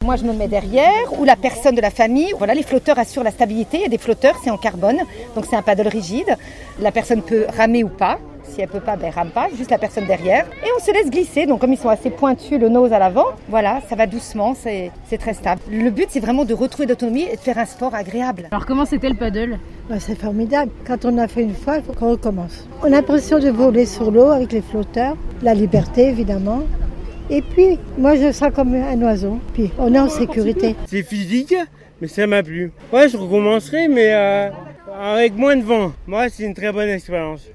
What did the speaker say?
Moi, je me mets derrière, ou la personne de la famille. Voilà, les flotteurs assurent la stabilité. Il y a des flotteurs, c'est en carbone, donc c'est un paddle rigide. La personne peut ramer ou pas. Si elle peut pas, elle rame pas, juste la personne derrière. Et on se laisse glisser, donc comme ils sont assez pointus, le nose à l'avant, voilà, ça va doucement, c'est très stable. Le but, c'est vraiment de retrouver l'autonomie et de faire un sport agréable. Alors comment c'était le paddle ? C'est formidable. Quand on a fait une fois, il faut qu'on recommence. On a l'impression de voler sur l'eau avec les flotteurs, la liberté évidemment. Et puis, moi je sens comme un oiseau. Puis, on est en sécurité. C'est physique, mais ça m'a plu. Ouais, je recommencerai, mais avec moins de vent. Moi, c'est une très bonne expérience.